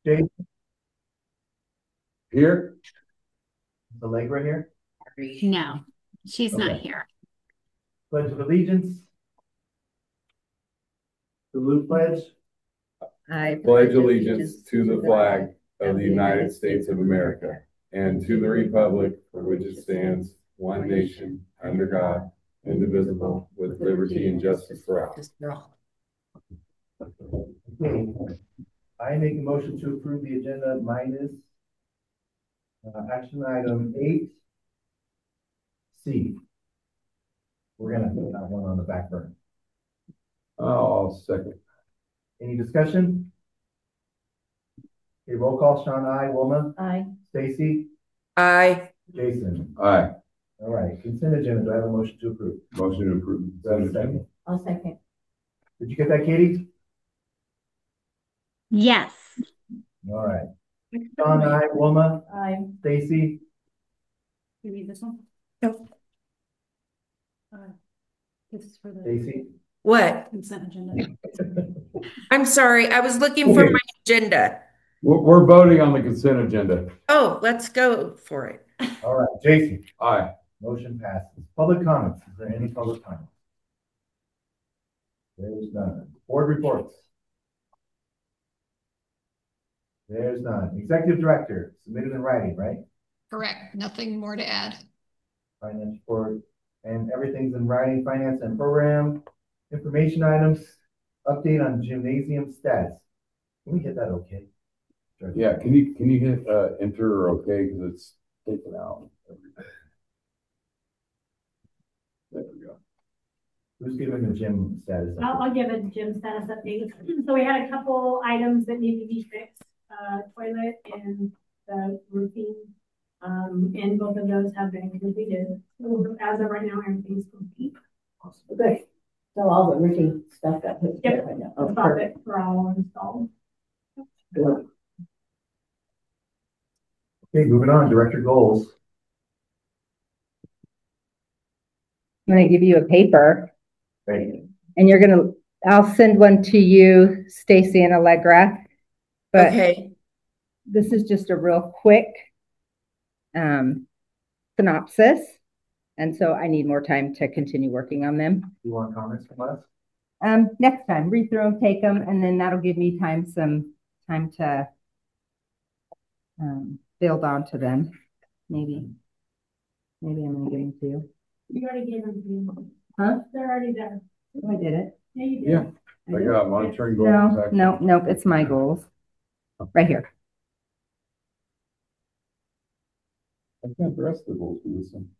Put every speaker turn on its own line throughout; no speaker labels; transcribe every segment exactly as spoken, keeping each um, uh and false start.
Jay,
Here?
is Allegra here?
No, she's not
Okay.
here.
Pledge of allegiance. Salute pledge.
I pledge allegiance to the flag of the United States of America and to the republic for which it stands, one nation, under God, indivisible, with liberty and justice for all.
Okay. I make a motion to approve the agenda minus uh, action item eight C. We're gonna put that one on the back burner.
I'll second.
Any discussion? Okay, roll call. Sean, aye. Wilma?
Aye.
Stacy?
Aye.
Jason?
Aye.
All right, consent agenda. Do I have a motion to approve?
Motion to approve.
Do I have a second?
I'll second.
Did you get that, Katie?
Yes.
All right. Sean, aye. Wilma?
Aye.
Stacy?
You read this one?
No.
Uh, this is for the
Stacy?
What?
consent agenda.
I'm sorry, I was looking for
Okay.
my agenda.
We're, we're voting on the consent agenda.
Oh, let's go for it.
All right, Jason?
Aye.
Motion passes. Public comments. Is there any public comments? There's none. Board reports. There's none. Executive director, submitted in writing, right?
Correct. Nothing more to add.
Finance report, and everything's in writing. Finance and program, information items, update on gymnasium status. Can we hit that okay?
Yeah, can you, can you hit, uh, enter or okay, because it's taken out. There we go.
Who's giving the gym status?
I'll, I'll give a gym status update. So we had a couple items that need to be fixed, uh, toilet and the roofing. Um, and both of those have been completed. So as of right now, everything's complete.
Okay. So all the routine stuff got put
Yep.
together right now.
The
Oh,
profit for all installed.
perfect.
Okay, moving on, director goals.
I'm going to give you a paper
Right.
and you're going to, I'll send one to you, Stacy and Allegra. But
Okay.
this is just a real quick um, synopsis. And so I need more time to continue working on them.
You want comments from us?
Um, next time, read through them, take them, and then that'll give me time, some time to um, build onto them. Maybe, maybe I'm going to give them to you.
You already gave them to me.
Huh?
They're already there.
Oh, I did it.
Yeah, you did.
Yeah, I got monitoring goals.
No,
actually.
no, nope, it's my goals. Right here.
I can't the rest of the goals for this one.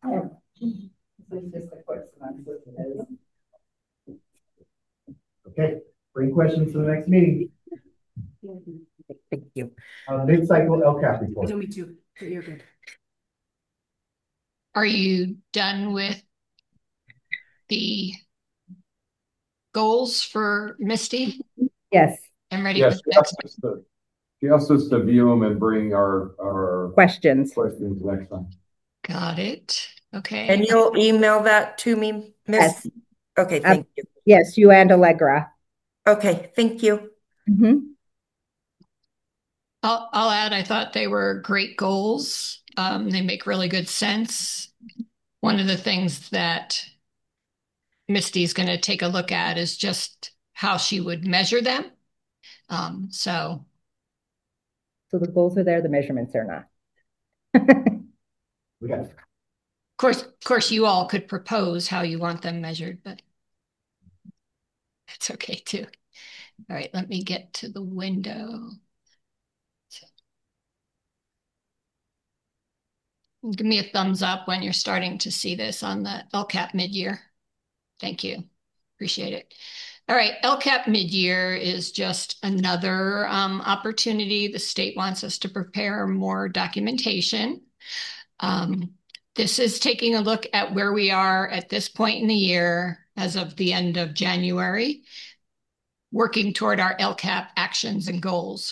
Okay, bring questions to the next meeting.
Thank you.
Uh, mid-cycle L CAP report.
Me too, but you're good.
Are you done with the goals for Misty?
Yes,
I'm ready
Yes,
for the next
she asked us to- she asked us to view them and bring our, our
questions.
questions next time.
Got it. Okay.
And you'll email that to me, Miss?
Yes.
Okay, thank you.
Yes, you and Allegra.
Okay, thank you.
Mm-hmm.
I'll, I'll add, I thought they were great goals. Um, they make really good sense. One of the things that Misty's going to take a look at is just how she would measure them. Um, so.
So the goals are there, the measurements are not.
We got it.
Of course, of course, you all could propose how you want them measured, but it's okay too. All right, let me get to the window. Give me a thumbs up when you're starting to see this on the L CAP mid-year. Thank you. Appreciate it. All right, L CAP mid-year is just another um, opportunity. The state wants us to prepare more documentation. Um, this is taking a look at where we are at this point in the year as of the end of January, working toward our L CAP actions and goals.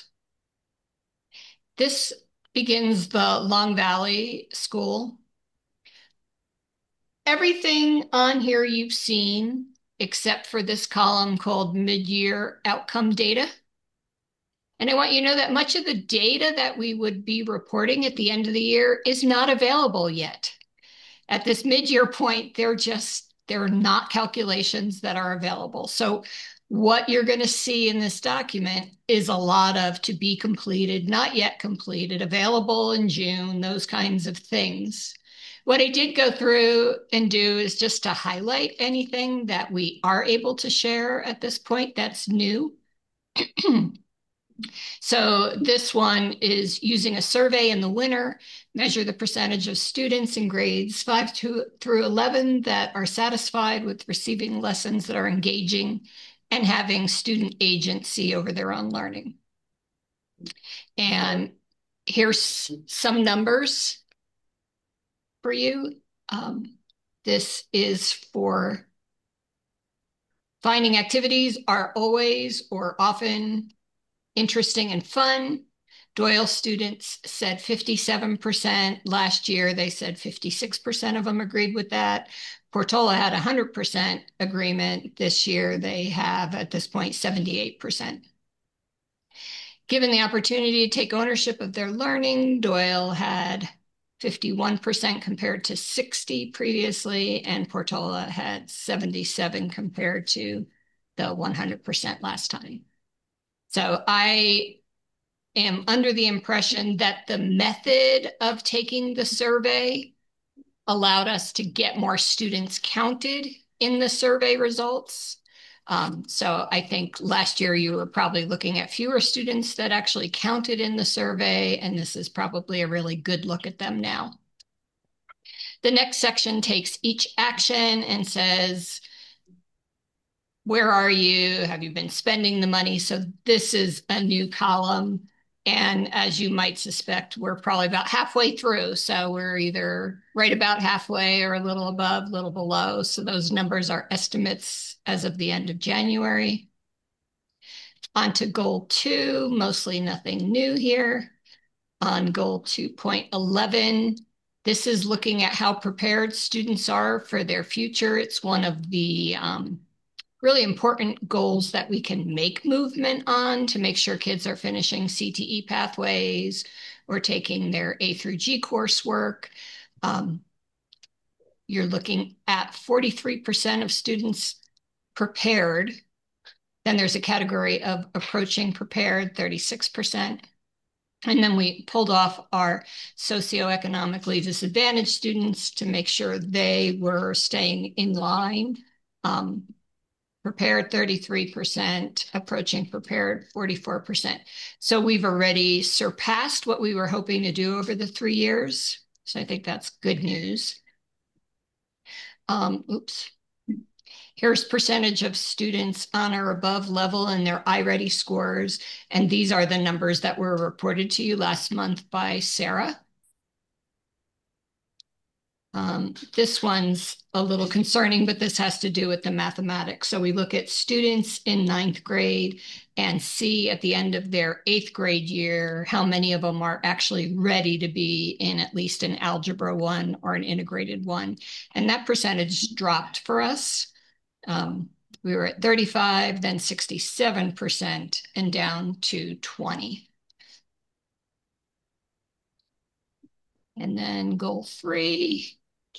This begins the Long Valley School. Everything on here you've seen, except for this column called mid-year outcome data. And I want you to know that much of the data that we would be reporting at the end of the year is not available yet. At this mid-year point, they're just, they're not calculations that are available. So what you're going to see in this document is a lot of to be completed, not yet completed, available in June, those kinds of things. What I did go through and do is just to highlight anything that we are able to share at this point that's new. So this one is using a survey in the winter, measure the percentage of students in grades five to, through eleven that are satisfied with receiving lessons that are engaging and having student agency over their own learning. And here's some numbers for you. Um, this is for finding activities are always or often interesting and fun. Doyle students said fifty-seven percent. Last year, they said fifty-six percent of them agreed with that. Portola had one hundred percent agreement. This year, they have, at this point, seventy-eight percent. Given the opportunity to take ownership of their learning, Doyle had fifty-one percent compared to sixty previously, and Portola had seventy-seven compared to the one hundred percent last time. So I am under the impression that the method of taking the survey allowed us to get more students counted in the survey results. Um, so I think last year you were probably looking at fewer students that actually counted in the survey, and this is probably a really good look at them now. The next section takes each action and says, where are you? Have you been spending the money? So this is a new column. And as you might suspect, we're probably about halfway through. So we're either right about halfway or a little above, a little below. So those numbers are estimates as of the end of January. On to goal two, mostly nothing new here. On goal two point eleven, this is looking at how prepared students are for their future. It's one of the um, really important goals that we can make movement on to make sure kids are finishing C T E pathways or taking their A through G coursework. Um, you're looking at forty-three percent of students prepared. Then there's a category of approaching prepared, thirty-six percent. And then we pulled off our socioeconomically disadvantaged students to make sure they were staying in line. Um, prepared thirty-three percent, approaching prepared forty-four percent. So we've already surpassed what we were hoping to do over the three years. So I think that's good news. Um, oops. Here's percentage of students on or above level in their iReady scores. And these are the numbers that were reported to you last month by Sarah. Um, this one's a little concerning, but this has to do with the mathematics. So we look at students in ninth grade and see at the end of their eighth grade year, how many of them are actually ready to be in at least an algebra one or an integrated one. And that percentage dropped for us. Um, we were at thirty-five, then sixty-seven percent, and down to twenty. And then goal three.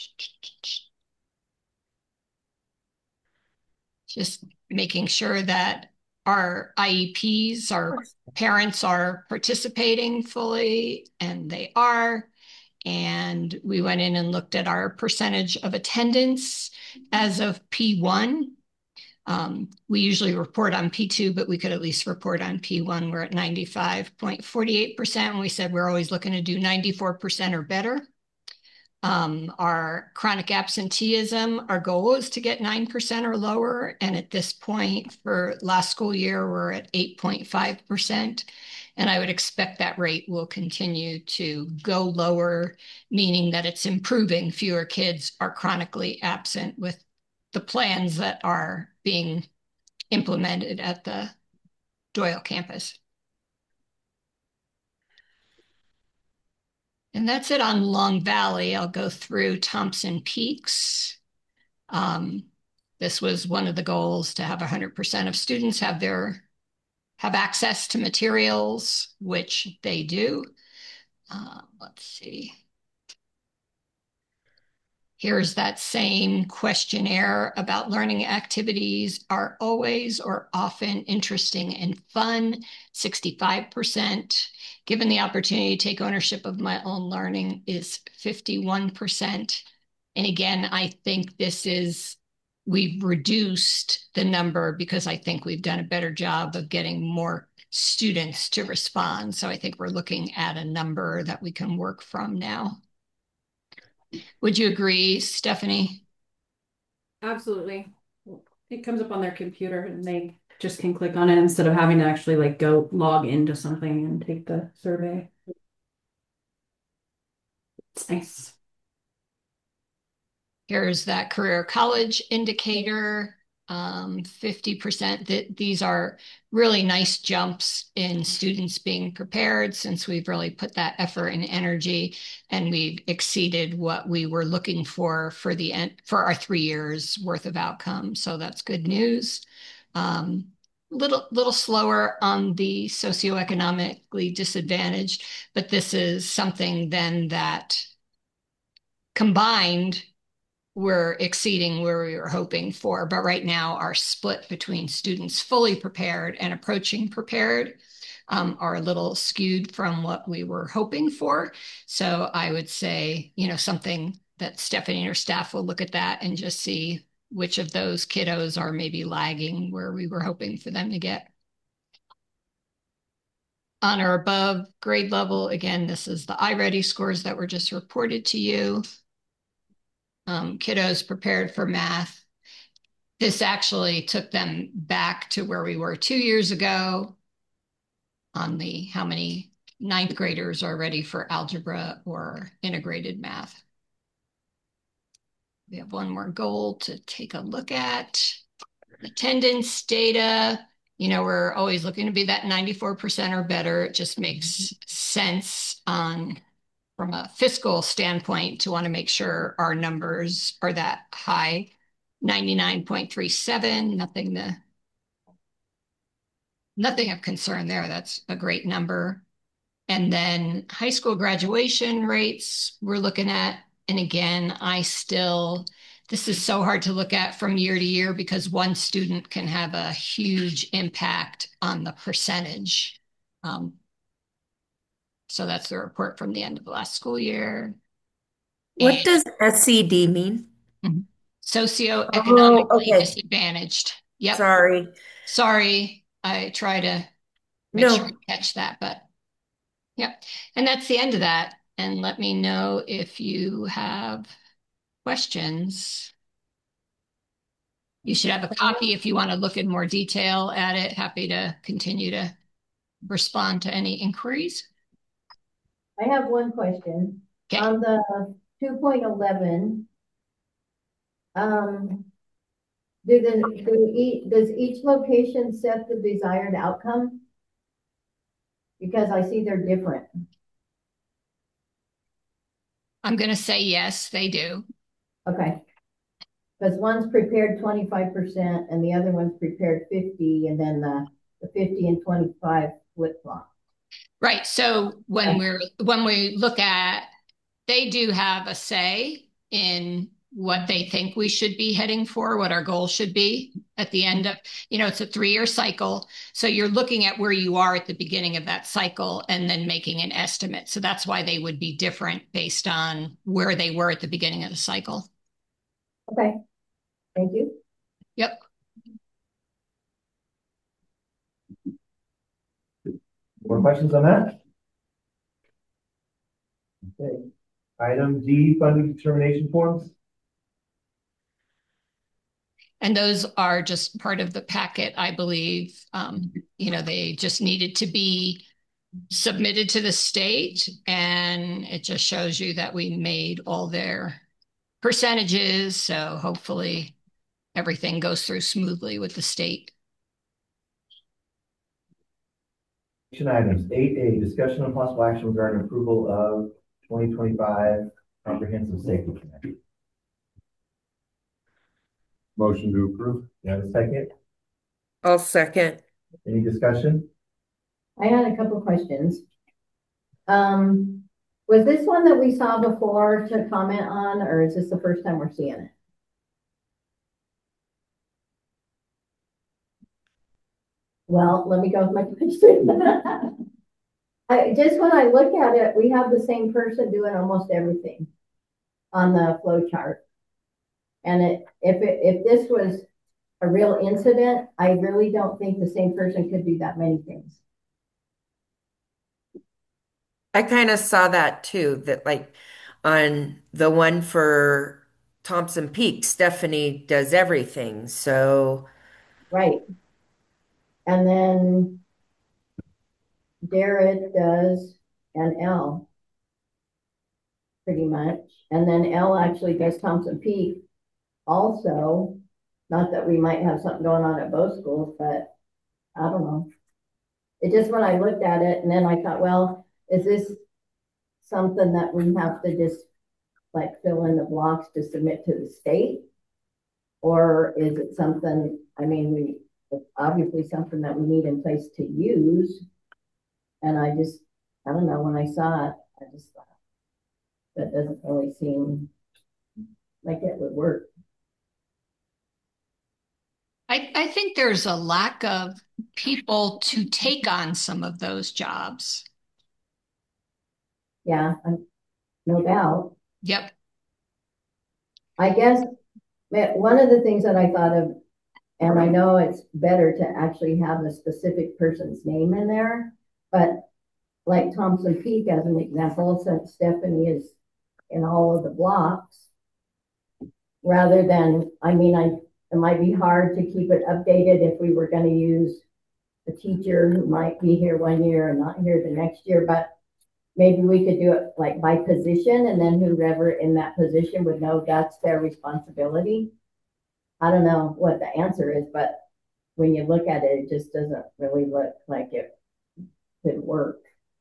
Just making sure that our I E Ps, our parents are participating fully, and they are. And we went in and looked at our percentage of attendance as of P one. Um, we usually report on P two, but we could at least report on P one. We're at ninety-five point four eight percent. And we said we're always looking to do ninety-four percent or better. Um, our chronic absenteeism, our goal is to get nine percent or lower. And at this point for last school year, we're at eight point five percent. And I would expect that rate will continue to go lower, meaning that it's improving. Fewer kids are chronically absent with the plans that are being implemented at the Doyle campus. And that's it on Long Valley. I'll go through Thompson Peaks. Um, this was one of the goals, to have one hundred percent of students have their have access to materials, which they do. Uh, let's see. Here's that same questionnaire about learning activities are always or often interesting and fun, sixty-five percent. Given the opportunity to take ownership of my own learning is fifty-one percent. And again, I think this is, we've reduced the number because I think we've done a better job of getting more students to respond. So I think we're looking at a number that we can work from now. Would you agree, Stephanie?
Absolutely. It comes up on their computer and they just can click on it instead of having to actually like go log into something and take the survey. It's nice.
Here's that career college indicator. Um, fifty percent that these are really nice jumps in students being prepared since we've really put that effort and energy, and we've exceeded what we were looking for for the end for our three years worth of outcomes. So that's good news. Um, little little slower on the socioeconomically disadvantaged, but this is something then that combined we're exceeding where we were hoping for. But right now, our split between students fully prepared and approaching prepared um, are a little skewed from what we were hoping for. So I would say, you know, something that Stephanie and her staff will look at that and just see which of those kiddos are maybe lagging where we were hoping for them to get. On or above grade level, again, this is the iReady scores that were just reported to you. Um, kiddos prepared for math. This actually took them back to where we were two years ago on the how many ninth graders are ready for algebra or integrated math. We have one more goal to take a look at. Attendance data, you know, we're always looking to be that ninety-four percent or better. It just makes sense on from a fiscal standpoint to want to make sure our numbers are that high. ninety-nine point three seven, nothing to, nothing of concern there. That's a great number. And then high school graduation rates we're looking at. And again, I still, this is so hard to look at from year to year because one student can have a huge impact on the percentage. Um, So that's the report from the end of the last school year.
What
And
does S E D mean?
socioeconomically
Oh, okay.
disadvantaged. Yep.
Sorry.
Sorry. I try to make
No.
sure you catch that, but yep. And that's the end of that. And let me know if you have questions. You should have a copy if you want to look in more detail at it. Happy to continue to respond to any inquiries.
I have one question.
Okay.
On the two point eleven, um, do the, do each, does each location set the desired outcome? Because I see they're different.
I'm going to say yes, they do.
Okay. Because one's prepared twenty-five percent and the other one's prepared fifty, and then the, the fifty and twenty-five flip flop.
Right. So when we're when we look at, they do have a say in what they think we should be heading for, what our goal should be at the end of, you know, it's a three-year cycle. So you're looking at where you are at the beginning of that cycle and then making an estimate. So that's why they would be different based on where they were at the beginning of the cycle.
Okay. Thank you.
Yep.
More questions on that? Okay. Item D, funding determination forms.
And those are just part of the packet, I believe. Um, you know, they just needed to be submitted to the state, and it just shows you that we made all their percentages. So hopefully everything goes through smoothly with the state.
Action items. eight A, discussion on possible action regarding approval of twenty twenty-five comprehensive safety plan.
Motion to approve.
You have a second?
I'll second.
Any discussion?
I had a couple questions. Um, was this one that we saw before to comment on, or is this the first time we're seeing it? Well, let me go with my question. I, just when I look at it, we have the same person doing almost everything on the flow chart. And it, if it, if this was a real incident, I really don't think the same person could do that many things.
I kind of saw that too, that like on the one for Thompson Peak, Stephanie does everything. So,
Right. And then Jared does an L pretty much. And then L actually does Thompson Peak also. Not that we might have something going on at both schools, but I don't know. It just, when I looked at it and then I thought, well, is this something that we have to just like fill in the blocks to submit to the state? Or is it something, I mean, we, it's obviously something that we need in place to use. And I just, I don't know, when I saw it, I just thought, that doesn't really seem like it would work.
I, I think there's a lack of people to take on some of those jobs.
Yeah, I'm, no doubt.
Yep.
I guess one of the things that I thought of, and I know it's better to actually have a specific person's name in there, but like Thompson Peak as an example, since Stephanie is in all of the blocks, rather than, I mean, I, it might be hard to keep it updated if we were going to use a teacher who might be here one year and not here the next year, but maybe we could do it like by position, and then whoever in that position would know that's their responsibility. I don't know what the answer is, but when you look at it, it just doesn't really look like it could work.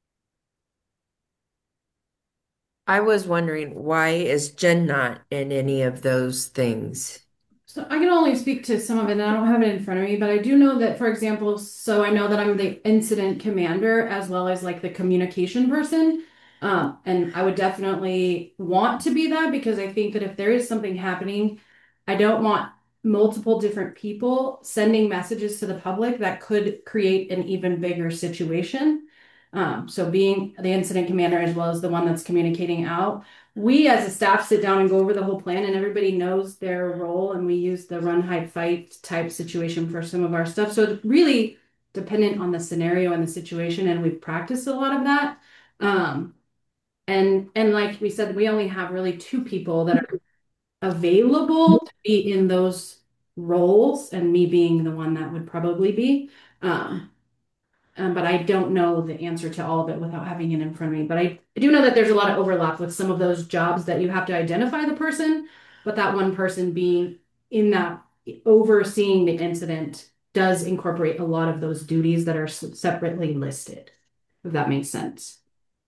I was wondering, why is Jen not in any of those things?
So I can only speak to some of it, and I don't have it in front of me, but I do know that, for example, so I know that I'm the incident commander as well as like the communication person. Um, and I would definitely want to be that, because I think that if there is something happening, I don't want multiple different people sending messages to the public that could create an even bigger situation. Um, so being the incident commander as well as the one that's communicating out, we as a staff sit down and go over the whole plan, and everybody knows their role, and we use the run, hide, fight type situation for some of our stuff. So it's really dependent on the scenario and the situation, and we've practiced a lot of that. Um, and and like we said, we only have really two people that are available to be in those roles, and me being the one that would probably be. Um, um, but I don't know the answer to all of it without having it in front of me. But I, I do know that there's a lot of overlap with some of those jobs that you have to identify the person, but that one person being in that overseeing the incident does incorporate a lot of those duties that are separately listed, if that makes sense.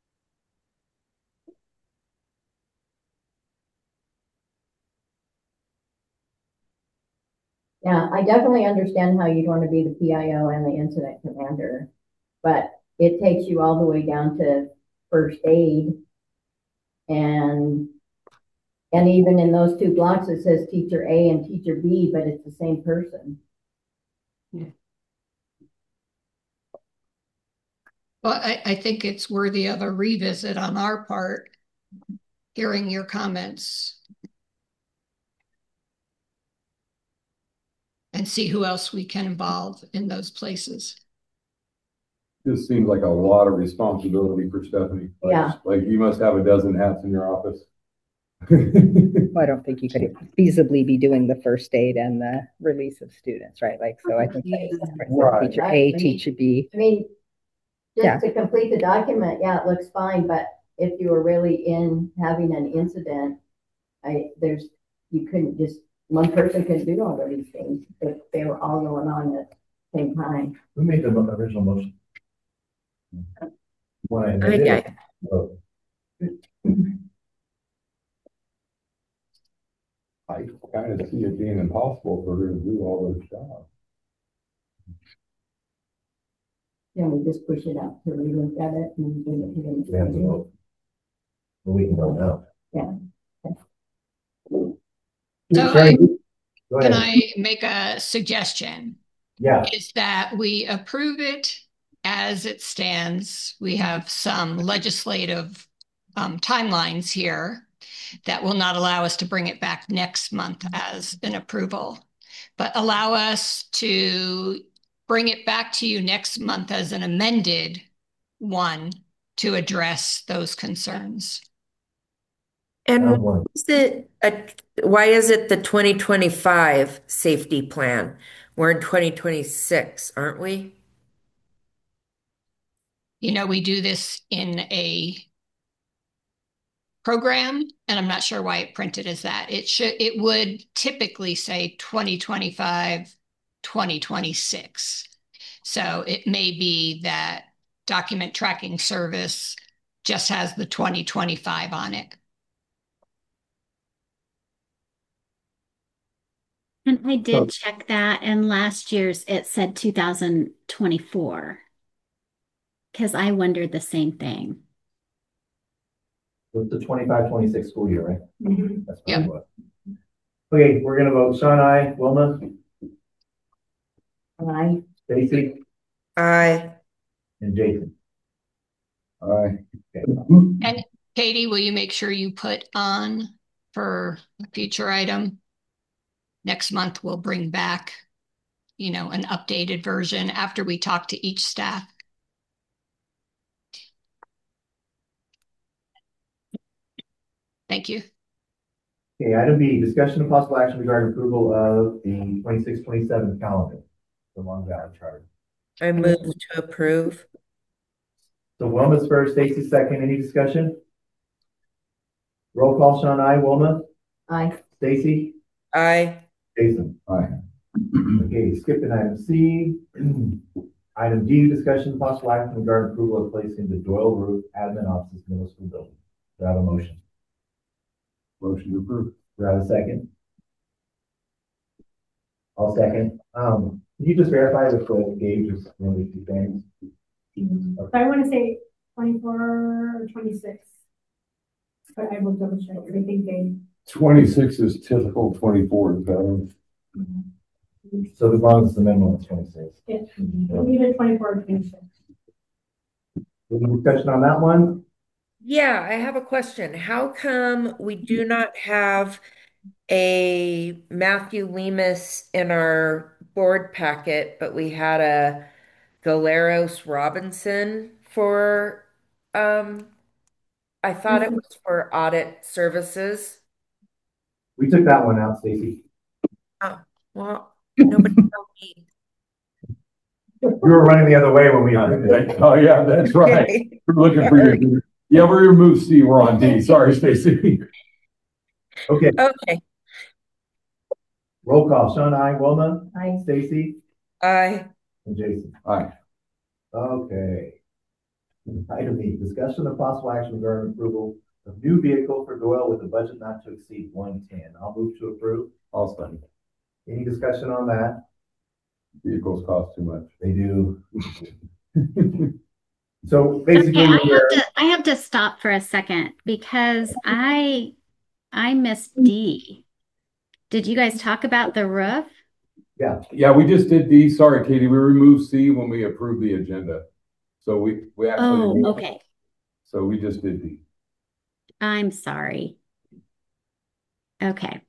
Yeah, I definitely understand how you'd want to be the P I O and the incident commander, but it takes you all the way down to first aid. And and even in those two blocks, it says teacher A and teacher B, but it's the same person.
Yeah.
Well, I, I think it's worthy of a revisit on our part, hearing your comments, and see who else we can involve in those places.
This seems like a lot of responsibility for Stephanie. Like,
Yeah.
Like you must have a dozen hats in your office.
Well, I don't think you could feasibly be doing the first aid and the release of students, right? Like, so I think that's
Right.
teacher A, teacher B.
I mean, just
Yeah.
to complete the document, yeah, it looks fine, but if you were really in having an incident, I, there's, you couldn't just, one person couldn't do all of these things if they were all going on at the same time.
Who made the mo- original motion? When I
I-
did
I-
it. Oh.
I kind of see it being impossible for her to do all those jobs.
Can we just push it out to relook at it and bring it to them?
We have to vote. Well, we can vote now.
Yeah.
So
Sorry.
I-
Go
Can
ahead.
I make a suggestion?
Yeah,
Is that we approve it as it stands. We have some legislative um, timelines here that will not allow us to bring it back next month as an approval, but allow us to bring it back to you next month as an amended one to address those concerns.
And
Round
why
one.
is it, a, why is it the twenty twenty-five safety plan? We're in twenty twenty-six, aren't we?
You know, we do this in a program, and I'm not sure why it printed as that. It should, it would typically say twenty twenty-five, twenty twenty-six. So it may be that document tracking service just has the twenty twenty-five on it.
And I did check that, and last year's it said two thousand twenty-four. Because I wondered the same thing.
It's the twenty-five, twenty-six school year, right?
Mhm.
That's probably what. Okay, we're gonna vote Sean, I, Wilma,
Aye.
Stacy,
I,
and Jason.
Aye.
Okay.
And Katie, will you make sure you put on for a future item? Next month, we'll bring back, you know, an updated version after we talk to each staff. Thank you.
Okay, item B, discussion of possible action regarding approval of the twenty-six, twenty-seven calendar, the Long Valley Charter.
I move to approve.
So Wilma's first, Stacy second, any discussion? Roll call, Sean, I, Wilma,
Aye.
Stacy,
I,
Jason.
Aye.
Okay, skipping item C. Item D, discussion of possible action regarding approval of placing the Doyle Roof Admin Offices Middle School Building. Do I have a motion?
Motion to approve.
Do I have a second? I'll second. Um, can you just verify with the gauge is one of the two things?
So I want to say twenty-four or twenty-six. But I will double check. I think they.
Twenty-six is typical, twenty-four is better.
So as long as the minimum is twenty-six.
Yeah, either twenty-four or twenty-six.
Any discussion on that one?
yeah, I have a question. How come we do not have a Matthew Lemus in our board packet, but we had a Galeros Robinson for, um, I thought it was for audit services.
We took that one out, Stacy.
Oh, well, nobody told me.
You were running the other way when we.
Oh, yeah, that's right.
Okay.
We're looking for you. Yeah, we removed C, we're on D. Sorry, Stacy.
Okay,
Okay,
roll call. Sean, I, Wilma,
Aye.
Stacy,
I,
and Jason.
Aye.
Okay. Item E, discussion of possible action regarding approval of new vehicle for Doyle with a budget not to exceed one ten. I'll move to approve.
I'll second.
Any discussion on that?
Vehicles cost too much.
They do. So basically,
Okay, I
we're,
have to I have to stop for a second because I I missed D. Did you guys talk about the roof?
yeah,
Yeah, we just did D. Sorry, Katie, we removed C when we approved the agenda. So we, we actually.
Oh, okay.
So we just did D.
I'm sorry. Okay.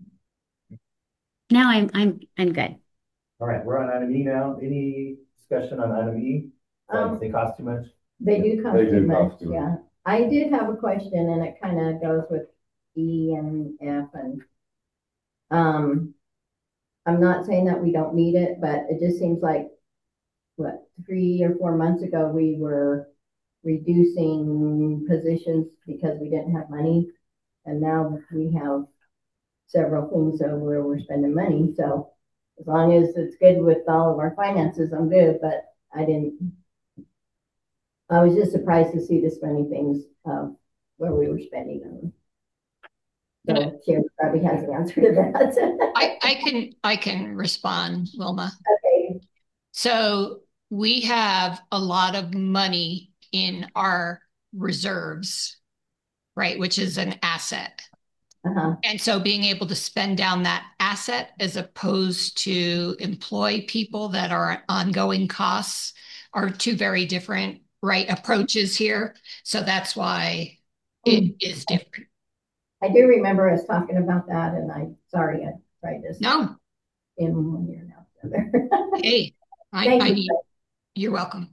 Now I'm I'm I'm good.
all right, we're on item E now. Any discussion on item E? Um,
Um,
they cost too much?
They do cost
They
too
do
much,
cost too much.
yeah. I did have a question and it kind of goes with E and F and, um, I'm not saying that we don't need it, but it just seems like, what, three or four months ago, we were reducing positions because we didn't have money. And now we have several things over where we're spending money. So as long as it's good with all of our finances, I'm good, but I didn't, I was just surprised to see this many things, um, where we were spending them. So Sharon probably has an answer to that.
I, I can I can respond, Wilma.
Okay.
So we have a lot of money in our reserves, right? Which is an asset.
Uh-huh.
And so being able to spend down that asset as opposed to employ people that are ongoing costs are two very different, right, approaches here. So that's why it is different.
I do remember us talking about that, and I, sorry, I tried this
No,
in one year now.
hey, I,
Thank
I
you.
need, you're welcome.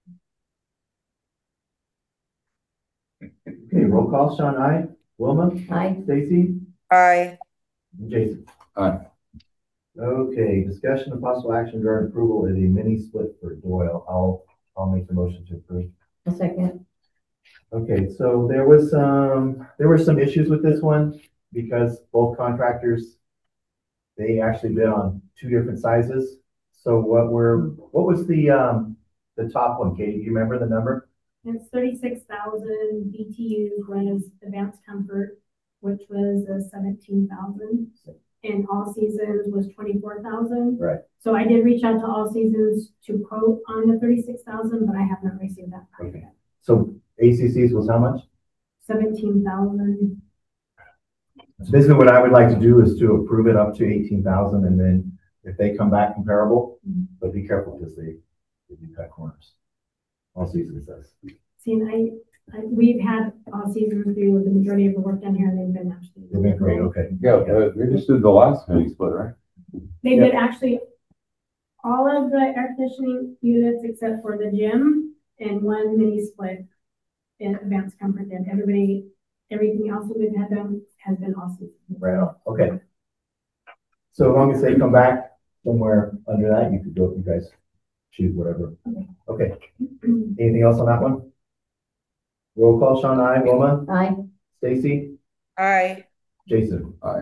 Okay, roll call, Sean, aye. Wilma?
Aye.
Stacy?
I,
Jason?
Aye.
Okay, discussion of possible action regarding approval of a mini split for Doyle. I'll, I'll make the motion to approve.
A second.
Okay, so there was some, there were some issues with this one because both contractors, they actually bid on two different sizes. So what were, what was the, um, the top one, Katie? Do you remember the number?
It's thirty-six thousand B T U was Advanced Comfort, which was a seventeen thousand. And All Seasons was twenty-four thousand.
Right.
So I did reach out to All Seasons to quote on the thirty-six thousand, but I have not received that price
Okay.
yet.
So A C C's was how much?
Seventeen thousand.
So basically what I would like to do is to approve it up to eighteen thousand, and then if they come back comparable, but be careful because they, they do cut corners. All Seasons says.
See, and I, I, we've had All Seasons do the majority of the work done here, and they've been actually.
They've been great, okay.
Yeah, uh, we just did the last mini split, right?
They did actually all of the air conditioning units except for the gym and one mini split in Advanced Comfort did. Everybody, everything else that we've had done has been All Seasons.
Right on, okay. So as long as they come back somewhere under that, you could go, you guys choose whatever. Okay, anything else on that one? Roll call, Sean, aye. Wilma?
Aye.
Stacy?
I.
Jason?
Aye.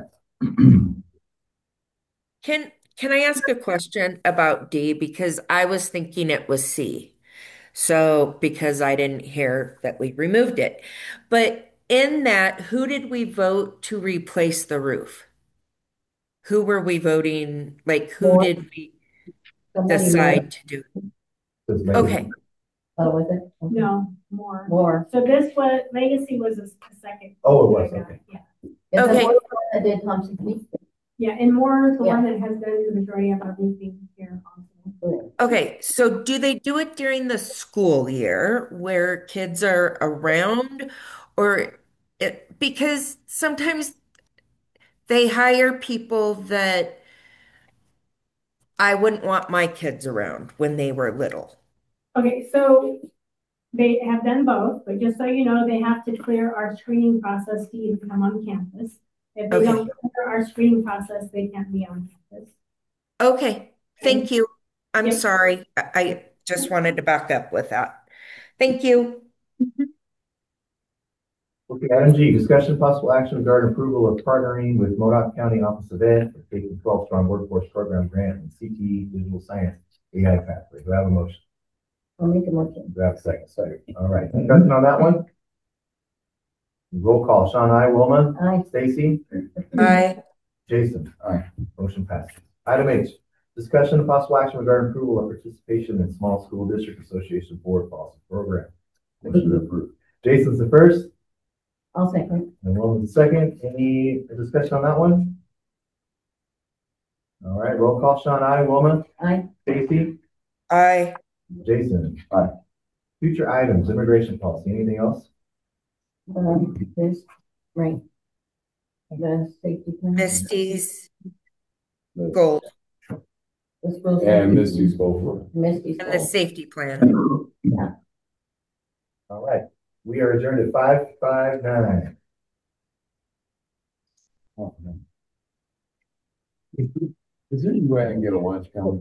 Can, can I ask a question about D? Because I was thinking it was C. So, because I didn't hear that we removed it. But in that, who did we vote to replace the roof? Who were we voting? Like, who
More.
did we
Somebody
decide to do?
Says Megan.
Okay,
more. Oh, was it?
No, more.
More.
So this was, Legacy was a, a second.
Oh, it was, okay.
Yeah.
Is it
Okay.
more the one that did Thompson Creek?
Yeah, and more is the
Yeah.
one that has done the majority of our roofing here also.
okay. So do they do it during the school year where kids are around, or it, because sometimes they hire people that I wouldn't want my kids around when they were little.
Okay, so they have done both, but just so you know, they have to clear our screening process to even come on campus. If they
Okay.
don't clear our screening process, they can't be on campus.
Okay, thank you. I'm
Yep.
sorry. I, I just wanted to back up with that. Thank you.
Okay, item G, discussion possible action regarding approval of partnering with Modoc County Office of Ed for K through twelve Strong Workforce Program Grant and C T E Digital Science A I Pathway. Do I have a motion?
I'll make a motion.
Do I have a second? Second. All right, discussion on that one? Roll call, Sean, aye. Wilma?
Aye.
Stacy?
Bye.
Jason?
Aye.
Motion passes. Item H, discussion of possible action regarding approval of participation in Small School District Association Board Policy Program.
Motion to approve.
Jason's the first,
I'll second.
and Wilma's the second. Any discussion on that one? All right, roll call, Sean, aye. Wilma?
Aye.
Stacy?
I.
Jason?
Aye.
Future items, immigration policy, anything else?
Um, this, right. The safety plan.
Misty's gold
The school
And
safety-
Misty's both for.
Misty's
and the
goal.
safety plan.
All right, we are adjourned at five five nine.
Oh, man. Is there any way I can get a lunch count?